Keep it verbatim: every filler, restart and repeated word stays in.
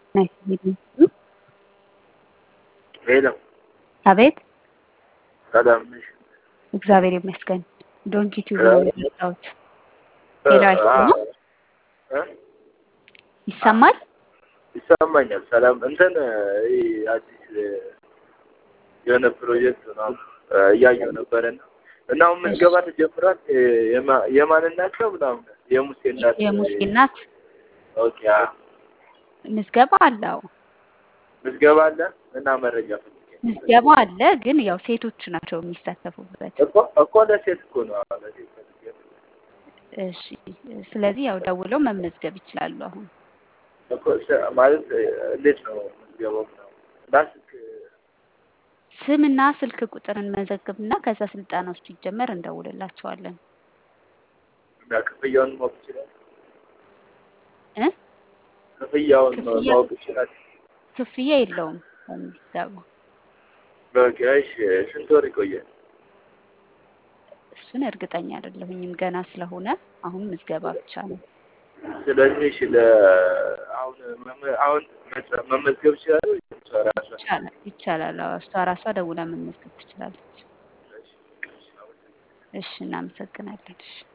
ናይስ ሚት ሄሎ አቤት ሰላም ነሽ? እግዚአብሔር ይመስገን። ዶንኪ ቲዩብ እ ነው የመጣሁት። ሄሎ አይሰማም? እ ይሰማል? ይሰማኛል። ሰላም እንትን ይሄ አዲስ የሆነ ፕሮጀክት ነው እያየሁ ነበረና እና አሁን ምዝገባ ተጀምሯል። የማ- የማን እናት ነው ምናምን? የሙሴ እናት። የሙሴ እናት ኦኬ አዎ። ምዝገባ አለው። ምዝገባ አለ እና መረጃ ፈልጌ ምዝገባ አለ፣ ግን ያው ሴቶች ናቸው የሚሳተፉበት። እኮ እኮ ለሴት እኮ ነው። አዎ ለሴት ፈልጌ ነው። እሺ፣ ስለዚህ ያው ደውለው መመዝገብ ይችላሉ። አሁን እኮ ስ- ማለት እንዴት ነው ምዝገባው ምናምን? እና ስልክ ስምና ስልክ ቁጥርን መዘግብና ከዛ ስልጠናው ሲጀመር እንደውልላቸዋለን። እና ክፍያውን ማወቅ ይችላል? እ ክፍያውን ክፍያ ማወቅ ይችላል? ክፍያ የለውም በምዝገባው። በቃ እሺ። ስንት ወር ይቆያል? እሱን እርግጠኛ አይደለሁኝም ገና ስለሆነ አሁን ምዝገባ ብቻ ነው። ስለዚህ እሺ ለ አሁን መመ- አሁን መጽ- መመዝገብ ይችላል ወይ እሷ ራሷ? ይቻላል ይቻላል። አዎ፣ እሷ ራሷ ደውላ መመዝገብ ትችላለች። እሺ፣ እሺ፣ አመሰግናለሁ። እሺ፣ እናመሰግናለን። እሺ